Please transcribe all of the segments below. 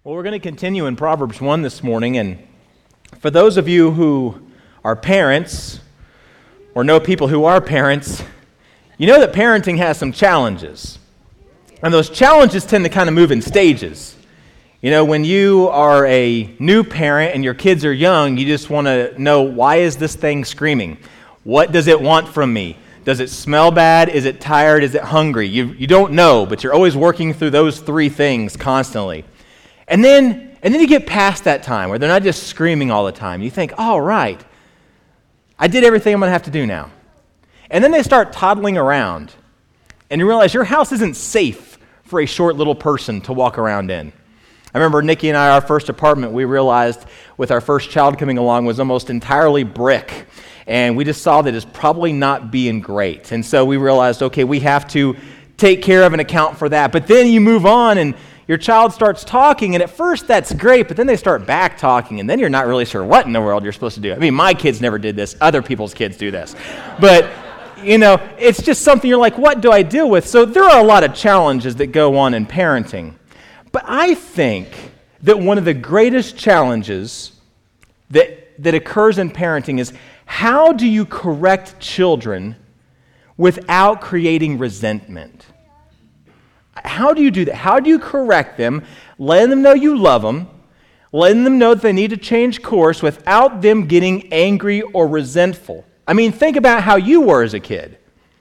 Well, we're going to continue in Proverbs 1 this morning, and for those of you who are parents or know people who are parents, you know that parenting has some challenges. And those challenges tend to kind of move in stages. You know, when you are a new parent and your kids are young, you just want to know, why is this thing screaming? What does it want from me? Does it smell bad? Is it tired? Is it hungry? You don't know, but you're always working through those three things constantly. And then you get past that time where they're not just screaming all the time. You think, all right, I did everything I'm going to have to do now. And then they start toddling around, and you realize your house isn't safe for a short little person to walk around in. I remember Nikki and I, our first apartment, we realized with our first child coming along was almost entirely brick. And we just saw that it's probably not being great. And so we realized, okay, we have to take care of and account for that. But then you move on and your child starts talking, and at first that's great, but then they start back talking, and then you're not really sure what in the world you're supposed to do. I mean, my kids never did this. Other people's kids do this. But, you know, it's just something you're like, what do I deal with? So there are a lot of challenges that go on in parenting. But I think that one of the greatest challenges that occurs in parenting is, how do you correct children without creating resentment? How do you do that? How do you correct them, letting them know you love them, letting them know that they need to change course without them getting angry or resentful? I mean, think about how you were as a kid.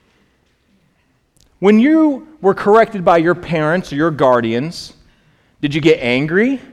When you were corrected by your parents or your guardians, did you get angry?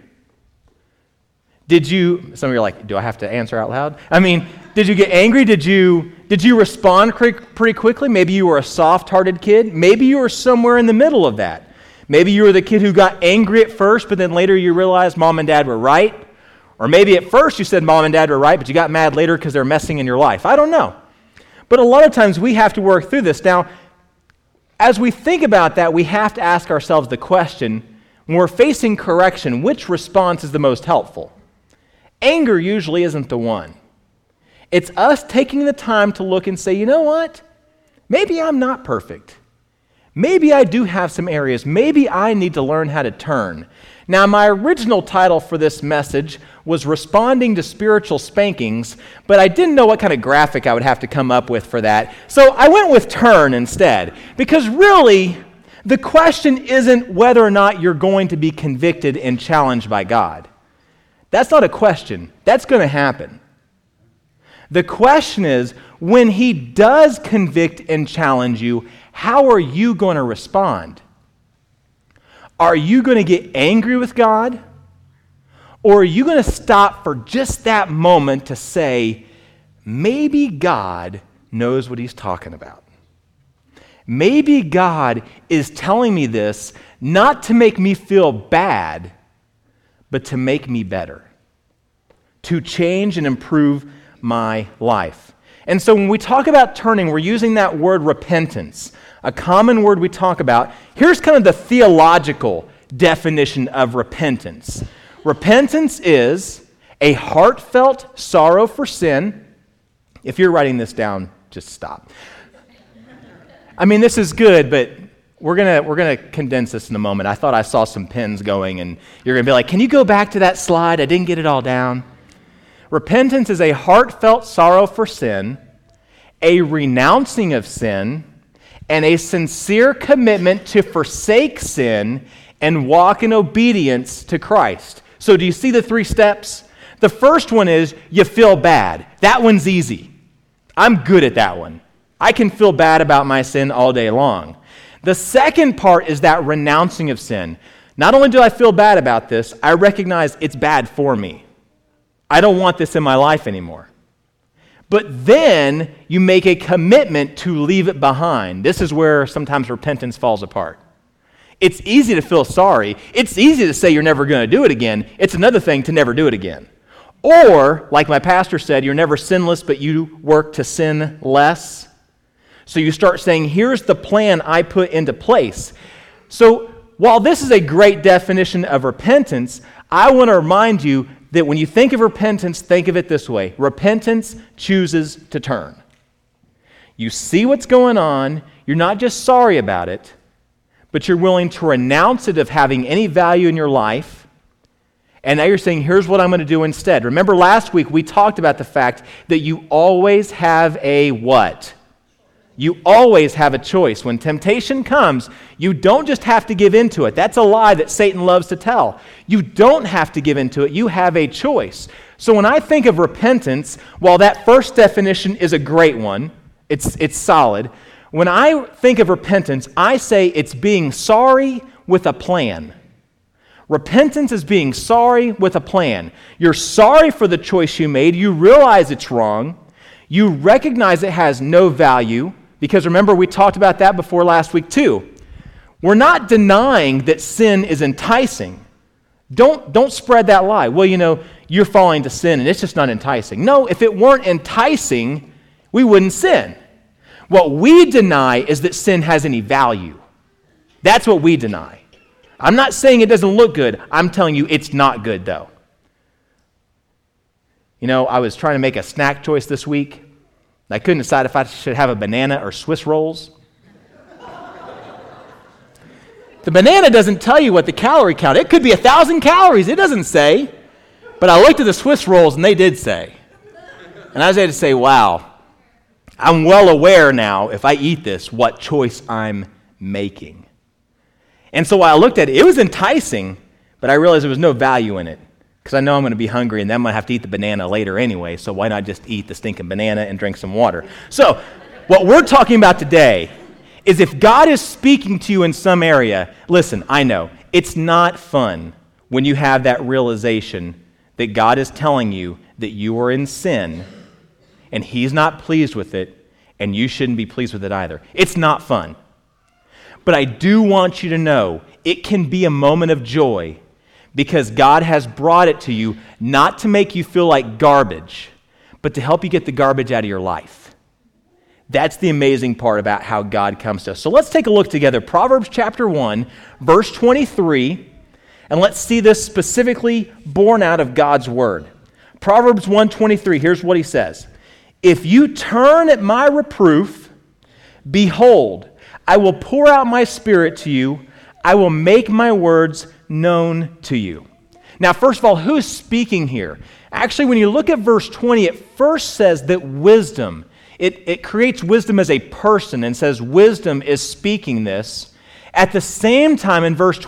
Some of you are like, do I have to answer out loud? I mean, did you get angry? Did you respond pretty quickly? Maybe you were a soft-hearted kid. Maybe you were somewhere in the middle of that. Maybe you were the kid who got angry at first, but then later you realized mom and dad were right. Or maybe at first you said mom and dad were right, but you got mad later because they're messing in your life. I don't know. But a lot of times we have to work through this. Now, as we think about that, we have to ask ourselves the question, when we're facing correction, which response is the most helpful? Anger usually isn't the one. It's us taking the time to look and say, you know what? Maybe I'm not perfect. Maybe I do have some areas. Maybe I need to learn how to turn. Now, my original title for this message was Responding to Spiritual Spankings, but I didn't know what kind of graphic I would have to come up with for that. So I went with Turn instead, because really, the question isn't whether or not you're going to be convicted and challenged by God. That's not a question. That's going to happen. The question is, when He does convict and challenge you, how are you going to respond? Are you going to get angry with God? Or are you going to stop for just that moment to say, maybe God knows what He's talking about? Maybe God is telling me this not to make me feel bad, but to make me better, to change and improve my life. And so when we talk about turning, we're using that word repentance, a common word we talk about. Here's kind of the theological definition of repentance. Repentance is a heartfelt sorrow for sin. If you're writing this down, just stop. I mean, this is good, but we're gonna condense this in a moment. I thought I saw some pens going, and you're gonna be like, can you go back to that slide? I didn't get it all down. Repentance is a heartfelt sorrow for sin, a renouncing of sin, and a sincere commitment to forsake sin and walk in obedience to Christ. So do you see the three steps? The first one is you feel bad. That one's easy. I'm good at that one. I can feel bad about my sin all day long. The second part is that renouncing of sin. Not only do I feel bad about this, I recognize it's bad for me. I don't want this in my life anymore. But then you make a commitment to leave it behind. This is where sometimes repentance falls apart. It's easy to feel sorry. It's easy to say you're never going to do it again. It's another thing to never do it again. Or, like my pastor said, you're never sinless, but you work to sin less. So you start saying, here's the plan I put into place. So while this is a great definition of repentance, I want to remind you that when you think of repentance, think of it this way. Repentance chooses to turn. You see what's going on. You're not just sorry about it, but you're willing to renounce it of having any value in your life, And now you're saying, here's what I'm going to do instead. Remember last week we talked about the fact that you always have a what? You always have a choice. When temptation comes, you don't just have to give into it. That's a lie that Satan loves to tell. You don't have to give into it. You have a choice. So when I think of repentance, while that first definition is a great one, it's solid. When I think of repentance, I say it's being sorry with a plan. Repentance is being sorry with a plan. You're sorry for the choice you made. You realize it's wrong. You recognize it has no value, because remember, we talked about that before last week too. We're not denying that sin is enticing. Don't spread that lie. Well, you're falling to sin and it's just not enticing. No, if it weren't enticing, we wouldn't sin. What we deny is that sin has any value. That's what we deny. I'm not saying it doesn't look good. I'm telling you it's not good, though. I was trying to make a snack choice this week. I couldn't decide if I should have a banana or Swiss rolls. The banana doesn't tell you what the calorie count. It could be 1,000 calories. It doesn't say. But I looked at the Swiss rolls, and they did say. And I was able to say, wow, I'm well aware now, if I eat this, what choice I'm making. And so while I looked at it, it was enticing, but I realized there was no value in it, because I know I'm going to be hungry, and then I'm going to have to eat the banana later anyway, so why not just eat the stinking banana and drink some water? So what we're talking about today is if God is speaking to you in some area, listen, I know, it's not fun when you have that realization that God is telling you that you are in sin, and He's not pleased with it, and you shouldn't be pleased with it either. It's not fun. But I do want you to know it can be a moment of joy because God has brought it to you not to make you feel like garbage, but to help you get the garbage out of your life. That's the amazing part about how God comes to us. So let's take a look together. Proverbs chapter 1, verse 23, and let's see this specifically born out of God's word. Proverbs 1:23, here's what he says. If you turn at my reproof, behold, I will pour out my spirit to you. I will make my words known to you. Now, first of all, who's speaking here? Actually, when you look at verse 20, it first says that wisdom, it creates wisdom as a person and says wisdom is speaking this. At the same time, in verse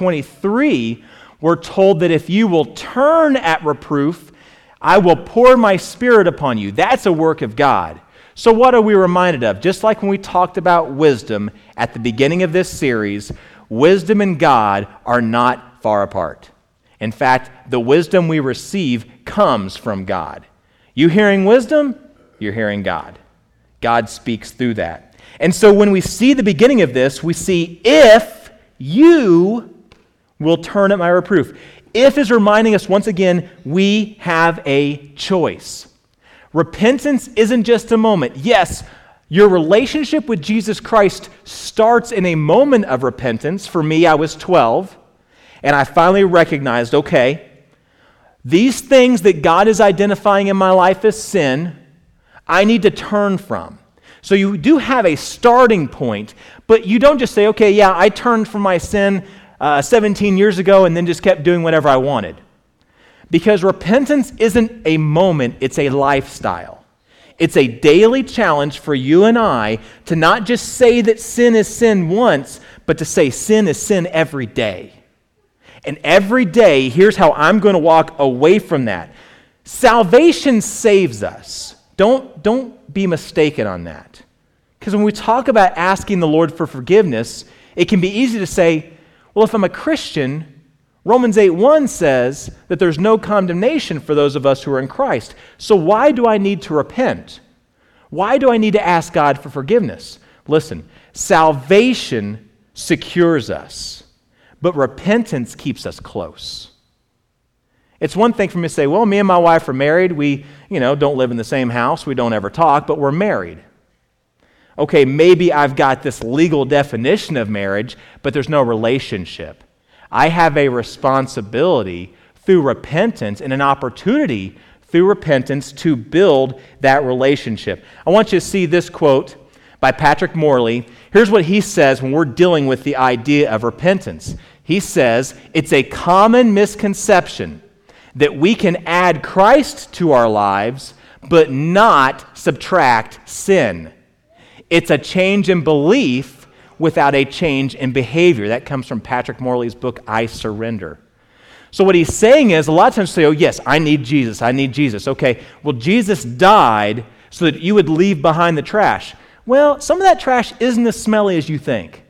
23, we're told that if you will turn at reproof, I will pour my spirit upon you. That's a work of God. So what are we reminded of? Just like when we talked about wisdom at the beginning of this series, wisdom and God are not far apart. In fact, the wisdom we receive comes from God. You hearing wisdom? You're hearing God. God speaks through that. And so when we see the beginning of this, we see if you will turn at my reproof. If is reminding us once again, we have a choice. Repentance isn't just a moment. Yes, your relationship with Jesus Christ starts in a moment of repentance. For me, I was 12, and I finally recognized, okay, these things that God is identifying in my life as sin, I need to turn from. So you do have a starting point, but you don't just say, okay, yeah, I turned from my sin 17 years ago and then just kept doing whatever I wanted. Because repentance isn't a moment, it's a lifestyle. It's a daily challenge for you and I to not just say that sin is sin once, but to say sin is sin every day. And every day, here's how I'm going to walk away from that. Salvation saves us. Don't be mistaken on that. Because when we talk about asking the Lord for forgiveness, it can be easy to say, well, if I'm a Christian, Romans 8:1 says that there's no condemnation for those of us who are in Christ. So why do I need to repent? Why do I need to ask God for forgiveness? Listen, salvation secures us, but repentance keeps us close. It's one thing for me to say, well, me and my wife are married. We, don't live in the same house. We don't ever talk, but we're married. Okay, maybe I've got this legal definition of marriage, but there's no relationship. I have a responsibility through repentance and an opportunity through repentance to build that relationship. I want you to see this quote by Patrick Morley. Here's what he says when we're dealing with the idea of repentance. He says, it's a common misconception that we can add Christ to our lives, but not subtract sin. It's a change in belief without a change in behavior. That comes from Patrick Morley's book, I Surrender. So what he's saying is, a lot of times say, oh yes, I need Jesus, I need Jesus. Okay, well Jesus died so that you would leave behind the trash. Well, some of that trash isn't as smelly as you think.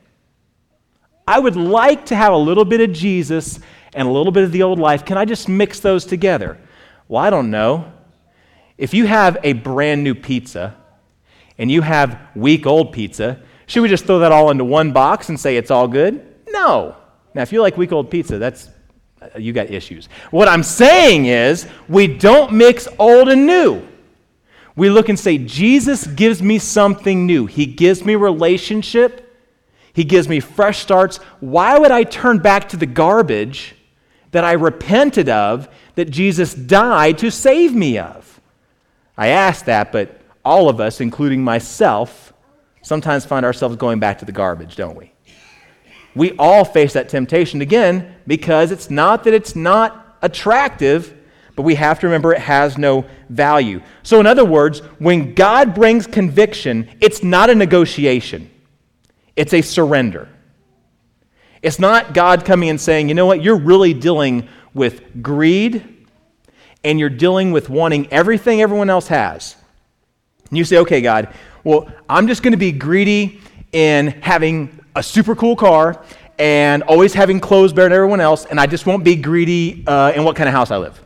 I would like to have a little bit of Jesus and a little bit of the old life. Can I just mix those together? Well, I don't know. If you have a brand new pizza and you have week-old pizza, should we just throw that all into one box and say it's all good? No. Now, if you like week-old pizza, you got issues. What I'm saying is we don't mix old and new. We look and say, Jesus gives me something new. He gives me relationship. He gives me fresh starts. Why would I turn back to the garbage that I repented of, that Jesus died to save me of? I ask that, but all of us, including myself, sometimes find ourselves going back to the garbage, don't we? We all face that temptation, again, because it's not that it's not attractive, but we have to remember it has no value. So in other words, when God brings conviction, it's not a negotiation. It's a surrender. It's not God coming and saying, you know what, you're really dealing with greed and you're dealing with wanting everything everyone else has. And you say, okay, God, well, I'm just going to be greedy in having a super cool car and always having clothes better than everyone else, and I just won't be greedy in what kind of house I live.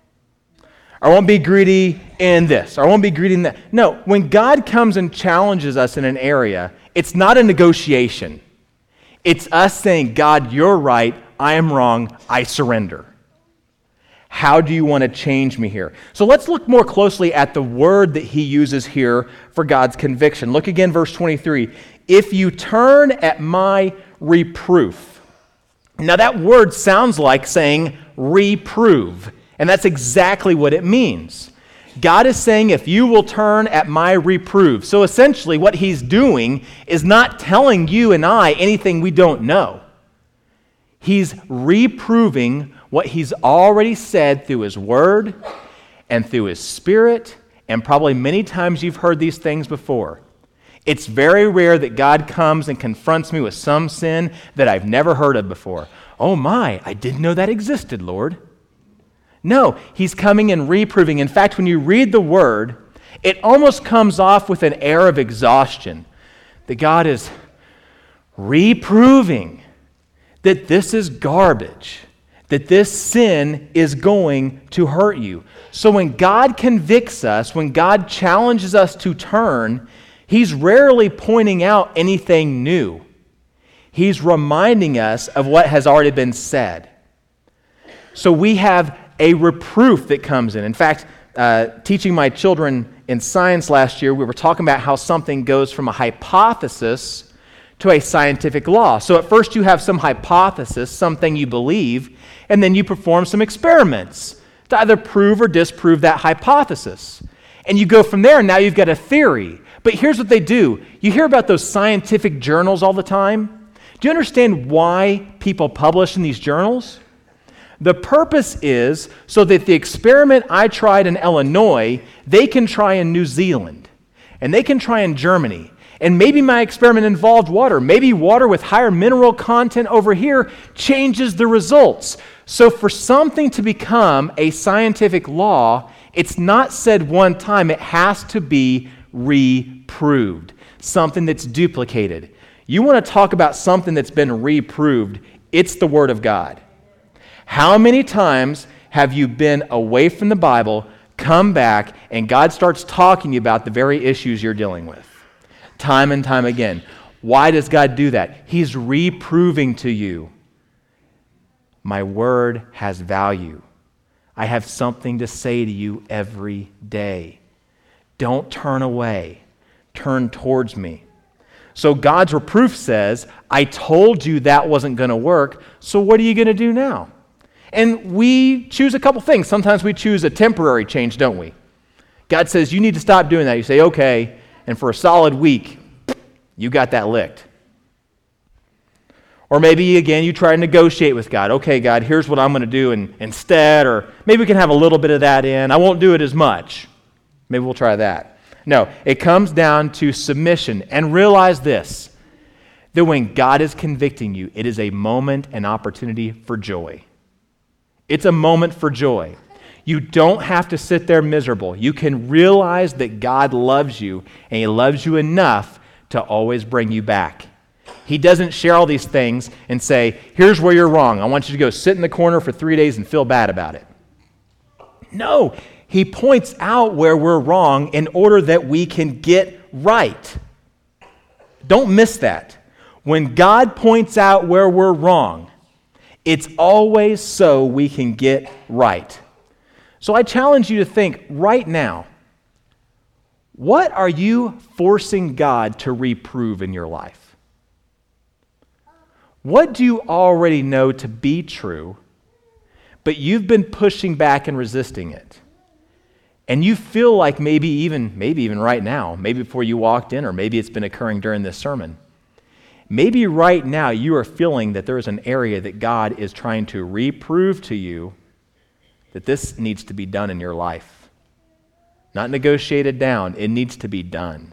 I won't be greedy in this, or I won't be greedy in that. No, when God comes and challenges us in an area, it's not a negotiation. It's us saying, God, you're right, I am wrong, I surrender. How do you want to change me here? So let's look more closely at the word that he uses here for God's conviction. Look again, verse 23. If you turn at my reproof. Now that word sounds like saying reprove, and that's exactly what it means. God is saying, if you will turn at my reproof. So essentially what he's doing is not telling you and I anything we don't know. He's reproving what he's already said through his word and through his spirit, and probably many times you've heard these things before. It's very rare that God comes and confronts me with some sin that I've never heard of before. Oh my, I didn't know that existed, Lord. No, he's coming and reproving. In fact, when you read the word, it almost comes off with an air of exhaustion. That God is reproving that this is garbage, that this sin is going to hurt you. So when God convicts us, when God challenges us to turn, he's rarely pointing out anything new. He's reminding us of what has already been said. So we have a reproof that comes in. In fact, teaching my children in science last year, we were talking about how something goes from a hypothesis to a scientific law. So at first you have some hypothesis, something you believe, and then you perform some experiments to either prove or disprove that hypothesis. And you go from there, and now you've got a theory. But here's what they do. You hear about those scientific journals all the time. Do you understand why people publish in these journals? The purpose is so that the experiment I tried in Illinois, they can try in New Zealand, and they can try in Germany. And maybe my experiment involved water. Maybe water with higher mineral content over here changes the results. So for something to become a scientific law, it's not said one time. It has to be reproved, something that's duplicated. You want to talk about something that's been reproved, it's the Word of God. How many times have you been away from the Bible, come back, and God starts talking to you about the very issues you're dealing with? Time and time again. Why does God do that? He's reproving to you, my word has value. I have something to say to you every day. Don't turn away. Turn towards me. So God's reproof says, I told you that wasn't going to work, so what are you going to do now? And we choose a couple things. Sometimes we choose a temporary change, don't we? God says, you need to stop doing that. You say, okay, and for a solid week, you got that licked. Or maybe, again, you try to negotiate with God. Okay, God, here's what I'm going to do instead. Or maybe we can have a little bit of that in. I won't do it as much. Maybe we'll try that. No, it comes down to submission. And realize this, that when God is convicting you, it is a moment, an opportunity for joy. It's a moment for joy. You don't have to sit there miserable. You can realize that God loves you, and He loves you enough to always bring you back. He doesn't share all these things and say, here's where you're wrong. I want you to go sit in the corner for 3 days and feel bad about it. No, He points out where we're wrong in order that we can get right. Don't miss that. When God points out where we're wrong, it's always so we can get right. So I challenge you to think right now, what are you forcing God to reprove in your life? What do you already know to be true, but you've been pushing back and resisting it? And you feel like maybe even right now, maybe before you walked in, or maybe it's been occurring during this sermon, maybe right now you are feeling that there is an area that God is trying to reprove to you that this needs to be done in your life. Not negotiated down, it needs to be done.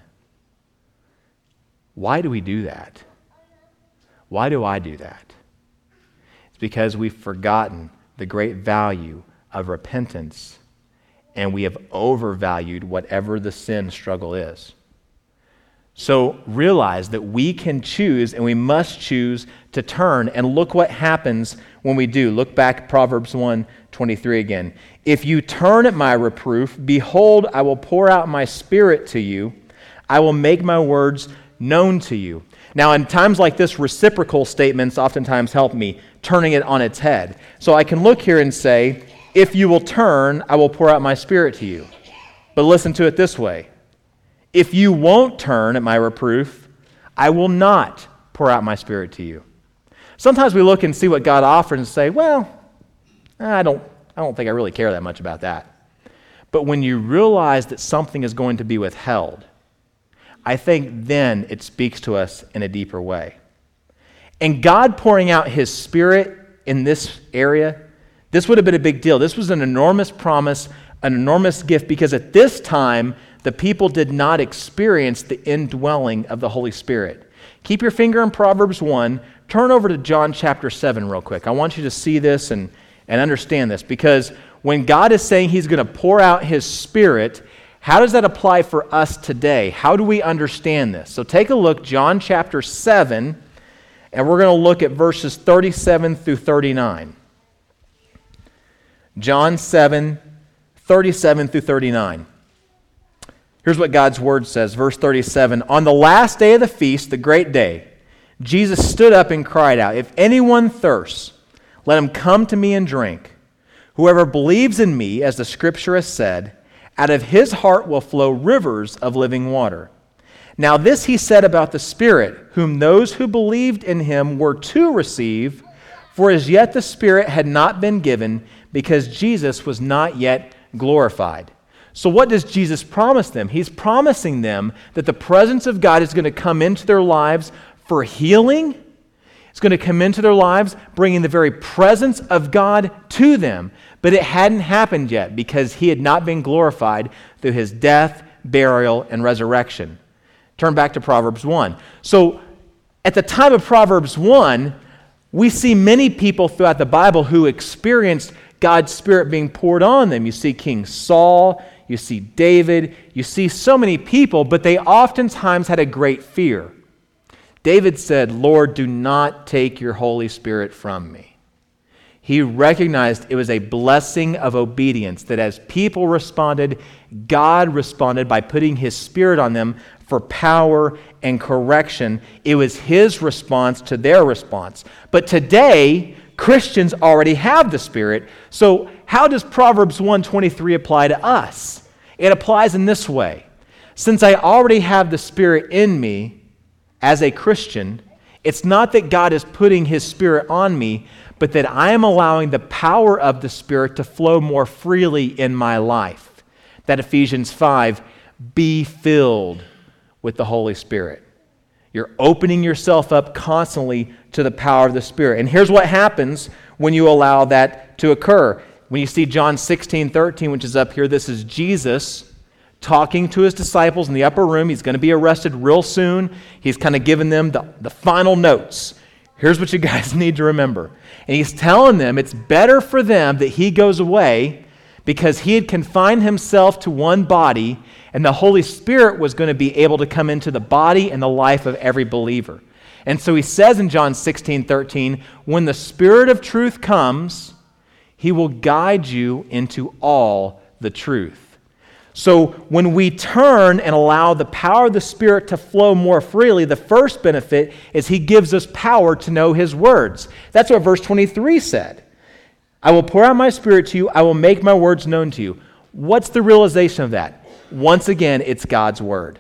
Why do we do that? Why do I do that? It's because we've forgotten the great value of repentance, and we have overvalued whatever the sin struggle is. So realize that we can choose, and we must choose to turn, and look what happens when we do. Look back at Proverbs 1:23 again. If you turn at my reproof, behold, I will pour out my spirit to you. I will make my words known to you. Now, in times like this, reciprocal statements oftentimes help me, turning it on its head. So I can look here and say, if you will turn, I will pour out my spirit to you. But listen to it this way. If you won't turn at my reproof, I will not pour out my spirit to you. Sometimes we look and see what God offers and say, well, I don't think I really care that much about that. But when you realize that something is going to be withheld, I think then it speaks to us in a deeper way. And God pouring out His Spirit in this area, this would have been a big deal. This was an enormous promise, an enormous gift, because at this time, the people did not experience the indwelling of the Holy Spirit. Keep your finger in Proverbs 1. Turn over to John chapter 7 real quick. I want you to see this and understand this, because when God is saying He's going to pour out His Spirit, how does that apply for us today? How do we understand this? So take a look, John chapter 7, and we're going to look at verses 37 through 39. John 7, 37 through 39. Here's what God's word says, verse 37. On the last day of the feast, the great day, Jesus stood up and cried out, if anyone thirsts, let him come to me and drink. Whoever believes in me, as the scripture has said, out of his heart will flow rivers of living water. Now this he said about the Spirit, whom those who believed in him were to receive, for as yet the Spirit had not been given, because Jesus was not yet glorified. So what does Jesus promise them? He's promising them that the presence of God is going to come into their lives for healing. It's going to come into their lives, bringing the very presence of God to them. But it hadn't happened yet because He had not been glorified through His death, burial, and resurrection. Turn back to Proverbs 1. So at the time of Proverbs 1, we see many people throughout the Bible who experienced God's Spirit being poured on them. You see King Saul, you see David, you see so many people, but they oftentimes had a great fear. David said, Lord, do not take your Holy Spirit from me. He recognized it was a blessing of obedience, that as people responded, God responded by putting His Spirit on them for power and correction. It was His response to their response. But today, Christians already have the Spirit. So how does Proverbs 1:23 apply to us? It applies in this way. Since I already have the Spirit in me as a Christian, it's not that God is putting His Spirit on me, but that I am allowing the power of the Spirit to flow more freely in my life. That Ephesians 5, be filled with the Holy Spirit. You're opening yourself up constantly to the power of the Spirit. And here's what happens when you allow that to occur. When you see John 16:13, which is up here, this is Jesus talking to his disciples in the upper room. He's going to be arrested real soon. He's kind of giving them the final notes. Here's what you guys need to remember. And he's telling them it's better for them that he goes away because he had confined himself to one body, and the Holy Spirit was going to be able to come into the body and the life of every believer. And so he says in John 16:13, when the Spirit of truth comes, he will guide you into all the truth. So when we turn and allow the power of the Spirit to flow more freely, the first benefit is he gives us power to know his words. That's what verse 23 said. I will pour out my Spirit to you. I will make my words known to you. What's the realization of that? Once again, it's God's word.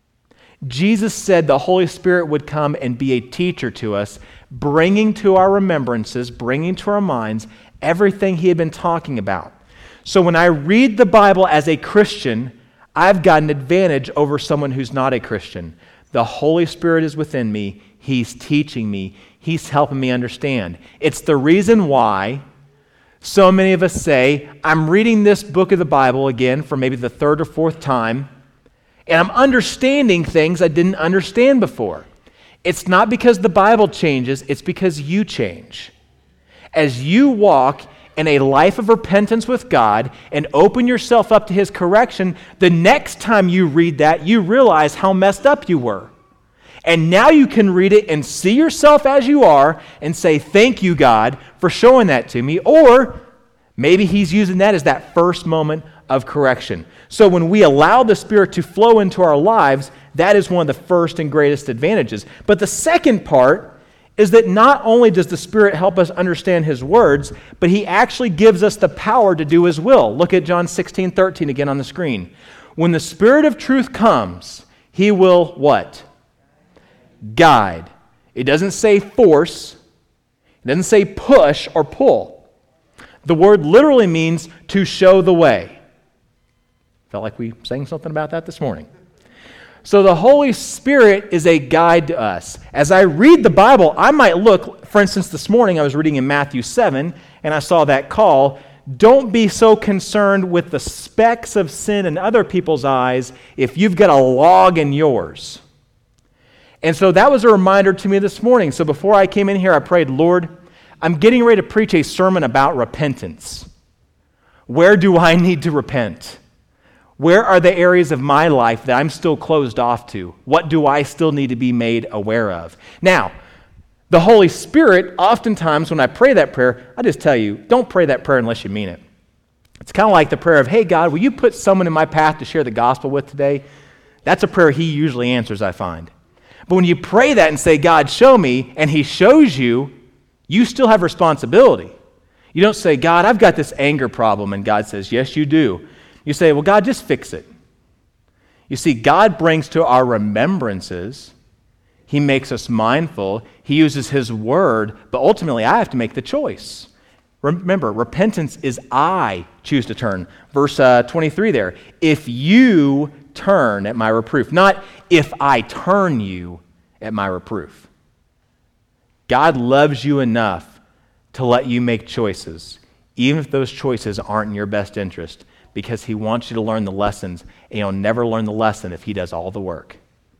Jesus said the Holy Spirit would come and be a teacher to us, bringing to our remembrances, bringing to our minds everything he had been talking about. So when I read the Bible as a Christian, I've got an advantage over someone who's not a Christian. The Holy Spirit is within me. He's teaching me. He's helping me understand. It's the reason why so many of us say, I'm reading this book of the Bible again for maybe the third or fourth time, and I'm understanding things I didn't understand before. It's not because the Bible changes, it's because you change. As you walk in a life of repentance with God and open yourself up to his correction, the next time you read that, you realize how messed up you were. And now you can read it and see yourself as you are and say, thank you, God, for showing that to me. Or maybe he's using that as that first moment of correction. So when we allow the Spirit to flow into our lives, that is one of the first and greatest advantages. But the second part is that not only does the Spirit help us understand his words, but he actually gives us the power to do his will. Look at John 16:13 again on the screen. When the Spirit of truth comes, he will what? Guide. It doesn't say force. It doesn't say push or pull. The word literally means to show the way. Felt like we sang something about that this morning. So the Holy Spirit is a guide to us. As I read the Bible, I might look, for instance, this morning I was reading in Matthew 7, and I saw that call, don't be so concerned with the specks of sin in other people's eyes if you've got a log in yours. And so that was a reminder to me this morning. So before I came in here, I prayed, Lord, I'm getting ready to preach a sermon about repentance. Where do I need to repent? Where are the areas of my life that I'm still closed off to? What do I still need to be made aware of? Now, the Holy Spirit, oftentimes when I pray that prayer, I just tell you, don't pray that prayer unless you mean it. It's kind of like the prayer of, hey, God, will you put someone in my path to share the gospel with today? That's a prayer he usually answers, I find. But when you pray that and say, God, show me, and he shows you, you still have responsibility. You don't say, God, I've got this anger problem, and God says, yes, you do. You say, well, God, just fix it. You see, God brings to our remembrances. He makes us mindful. He uses his word, but ultimately I have to make the choice. Remember, repentance is I choose to turn. Verse 23 there, if you turn at my reproof, not if I turn you at my reproof. God loves you enough to let you make choices, even if those choices aren't in your best interest, because he wants you to learn the lessons, and you'll never learn the lesson if he does all the work.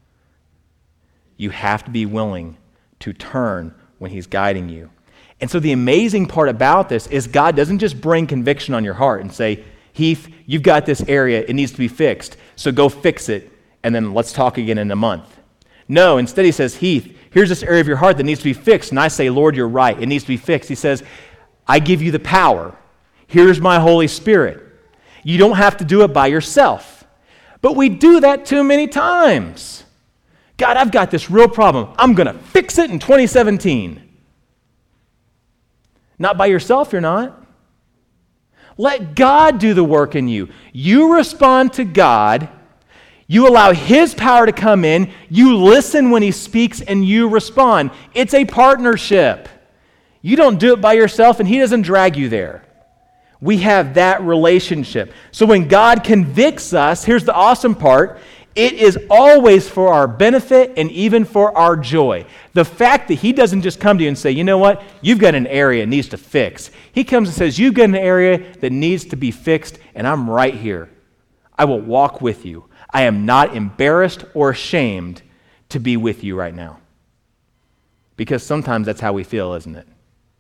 You have to be willing to turn when he's guiding you. And so the amazing part about this is God doesn't just bring conviction on your heart and say, Heath, you've got this area, it needs to be fixed, so go fix it, and then let's talk again in a month. No, instead he says, Heath, here's this area of your heart that needs to be fixed, and I say, Lord, you're right, it needs to be fixed. He says, I give you the power. Here's my Holy Spirit. You don't have to do it by yourself. But we do that too many times. God, I've got this real problem. I'm going to fix it in 2017. Not by yourself, you're not. Let God do the work in you. You respond to God. You allow his power to come in. You listen when he speaks and you respond. It's a partnership. You don't do it by yourself and he doesn't drag you there. We have that relationship. So when God convicts us, here's the awesome part. It is always for our benefit and even for our joy. The fact that he doesn't just come to you and say, you know what, you've got an area that needs to fix. He comes and says, you've got an area that needs to be fixed, and I'm right here. I will walk with you. I am not embarrassed or ashamed to be with you right now. Because sometimes that's how we feel, isn't it?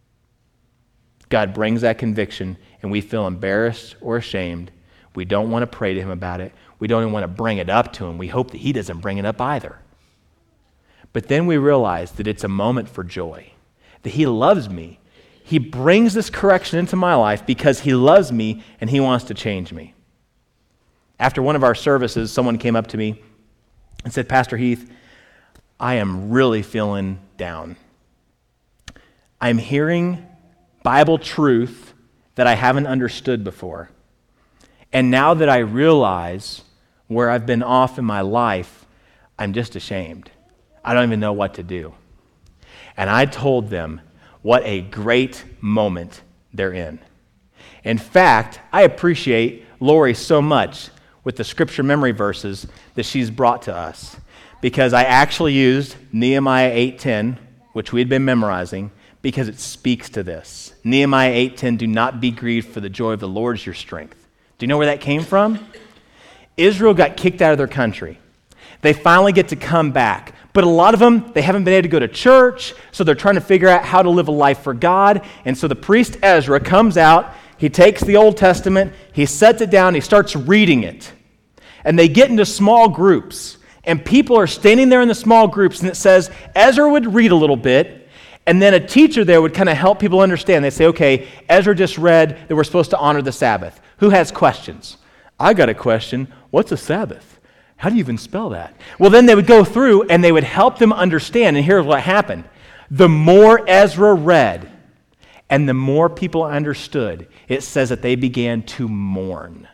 God brings that conviction, and we feel embarrassed or ashamed. We don't want to pray to him about it. We don't even want to bring it up to him. We hope that he doesn't bring it up either. But then we realize that it's a moment for joy, that he loves me. He brings this correction into my life because he loves me and he wants to change me. After one of our services, someone came up to me and said, Pastor Heath, I am really feeling down. I'm hearing Bible truth that I haven't understood before. And now that I realize where I've been off in my life, I'm just ashamed. I don't even know what to do. And I told them what a great moment they're in. In fact, I appreciate Lori so much with the scripture memory verses that she's brought to us, because I actually used Nehemiah 8:10, which we had been memorizing, because it speaks to this. Nehemiah 8:10, do not be grieved, for the joy of the Lord is your strength. Do you know where that came from? Israel got kicked out of their country. They finally get to come back. But a lot of them, they haven't been able to go to church, so they're trying to figure out how to live a life for God. And so the priest Ezra comes out, he takes the Old Testament, he sets it down, he starts reading it. And they get into small groups. And people are standing there in the small groups, and it says Ezra would read a little bit, and then a teacher there would kind of help people understand. They'd say, okay, Ezra just read that we're supposed to honor the Sabbath. Who has questions? I got a question. What's a Sabbath? How do you even spell that? Well, then they would go through and they would help them understand. And here's what happened. The more Ezra read and the more people understood, it says that they began to mourn.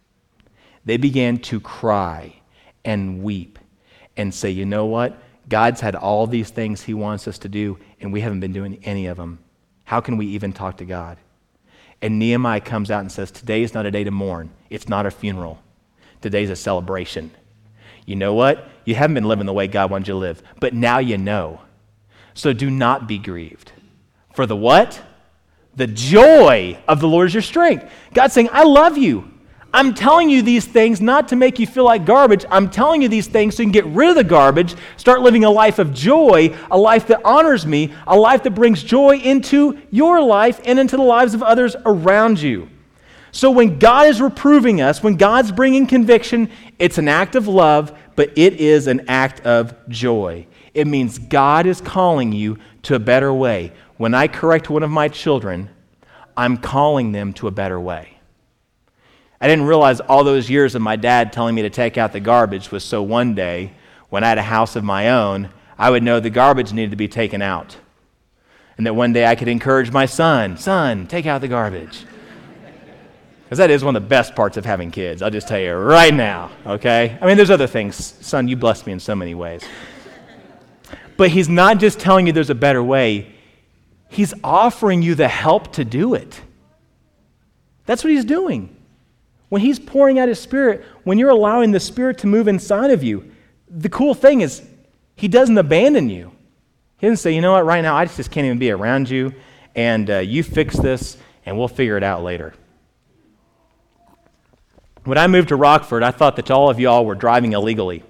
They began to cry and weep and say, you know what? God's had all these things he wants us to do, and we haven't been doing any of them. How can we even talk to God? And Nehemiah comes out and says, today is not a day to mourn. It's not a funeral. Today's a celebration. You know what? You haven't been living the way God wants you to live, but now you know. So do not be grieved. For the what? The joy of the Lord is your strength. God's saying, I love you. I'm telling you these things not to make you feel like garbage. I'm telling you these things so you can get rid of the garbage, start living a life of joy, a life that honors me, a life that brings joy into your life and into the lives of others around you. So when God is reproving us, when God's bringing conviction, it's an act of love, but it is an act of joy. It means God is calling you to a better way. When I correct one of my children, I'm calling them to a better way. I didn't realize all those years of my dad telling me to take out the garbage was so one day, when I had a house of my own, I would know the garbage needed to be taken out. And that one day I could encourage my son, take out the garbage. Because that is one of the best parts of having kids, I'll just tell you right now, okay? I mean, there's other things. Son, you blessed me in so many ways. But he's not just telling you there's a better way. He's offering you the help to do it. That's what he's doing. When he's pouring out his Spirit, when you're allowing the Spirit to move inside of you, the cool thing is he doesn't abandon you. He doesn't say, you know what, right now I just can't even be around you, and you fix this, and we'll figure it out later. When I moved to Rockford, I thought that all of y'all were driving illegally.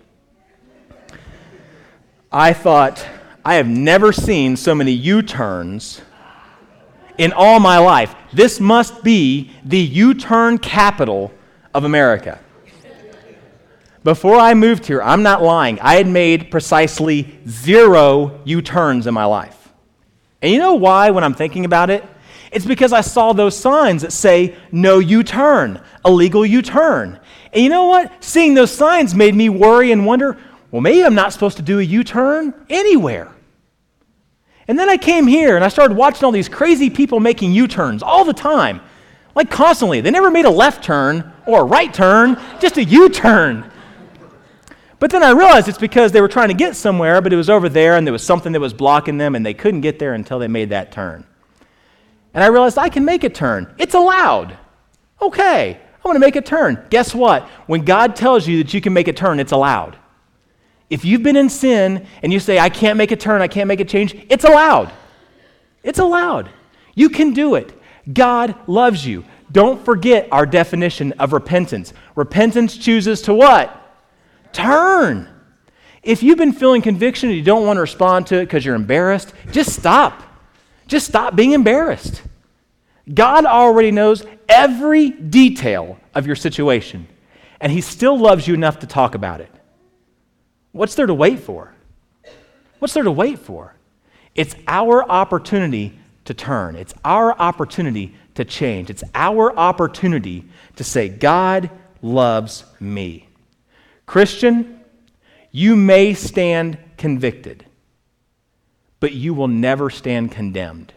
I thought, I have never seen so many U-turns in all my life. This must be the U-turn capital of America. Before I moved here, I'm not lying, I had made precisely 0 U-turns in my life. And you know why when I'm thinking about it? It's because I saw those signs that say, no U-turn, illegal U-turn. And you know what? Seeing those signs made me worry and wonder, well, maybe I'm not supposed to do a U-turn anywhere. And then I came here and I started watching all these crazy people making U-turns all the time, like constantly. They never made a left turn or a right turn, just a U-turn. But then I realized it's because they were trying to get somewhere, but it was over there and there was something that was blocking them and they couldn't get there until they made that turn. And I realized I can make a turn. It's allowed. Okay, want to make a turn. Guess what? When God tells you that you can make a turn, it's allowed. If you've been in sin and you say, I can't make a turn, I can't make a change, it's allowed. It's allowed. You can do it. God loves you. Don't forget our definition of repentance. Repentance chooses to what? Turn. If you've been feeling conviction and you don't want to respond to it because you're embarrassed, just stop. Just stop being embarrassed. God already knows every detail of your situation, and He still loves you enough to talk about it. What's there to wait for? What's there to wait for? It's our opportunity to turn. It's our opportunity to change. It's our opportunity to say, God loves me. Christian, you may stand convicted, but you will never stand condemned.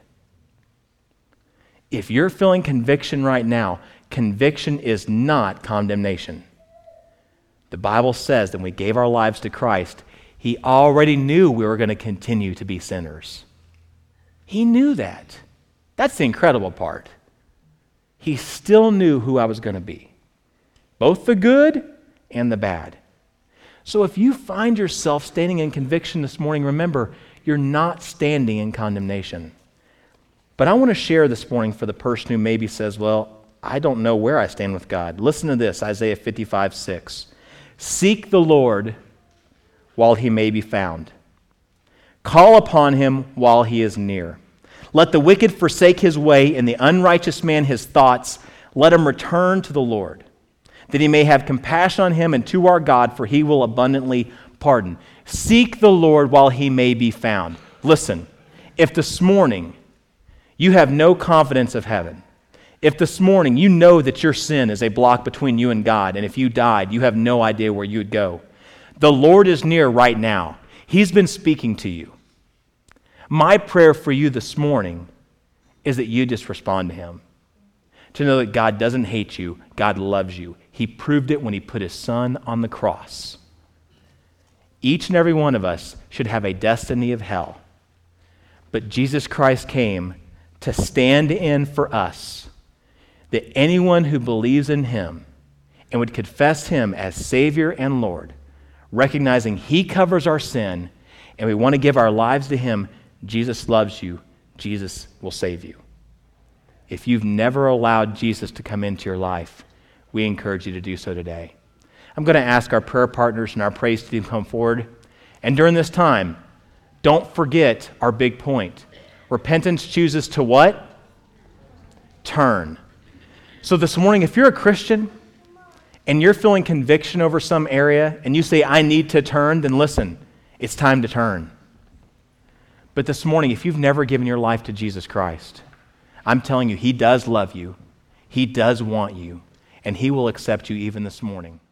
If you're feeling conviction right now, conviction is not condemnation. The Bible says that when we gave our lives to Christ, He already knew we were going to continue to be sinners. He knew that. That's the incredible part. He still knew who I was going to be, both the good and the bad. So if you find yourself standing in conviction this morning, remember, you're not standing in condemnation. But I want to share this morning for the person who maybe says, well, I don't know where I stand with God. Listen to this, Isaiah 55:6. Seek the Lord while He may be found. Call upon Him while He is near. Let the wicked forsake his way, and the unrighteous man his thoughts. Let him return to the Lord, that He may have compassion on him and to our God, for He will abundantly pardon. Seek the Lord while He may be found. Listen, if this morning you have no confidence of heaven, if this morning you know that your sin is a block between you and God, and if you died, you have no idea where you would go, the Lord is near right now. He's been speaking to you. My prayer for you this morning is that you just respond to Him. To know that God doesn't hate you, God loves you. He proved it when He put His Son on the cross. Each and every one of us should have a destiny of hell. But Jesus Christ came to stand in for us, that anyone who believes in Him and would confess Him as Savior and Lord, recognizing He covers our sin, and we want to give our lives to Him, Jesus loves you. Jesus will save you. If you've never allowed Jesus to come into your life, we encourage you to do so today. I'm going to ask our prayer partners and our praise team to come forward. And during this time, don't forget our big point. Repentance chooses to what? Turn. So this morning, if you're a Christian and you're feeling conviction over some area and you say, I need to turn, then listen, it's time to turn. But this morning, if you've never given your life to Jesus Christ, I'm telling you, He does love you, He does want you, and He will accept you even this morning.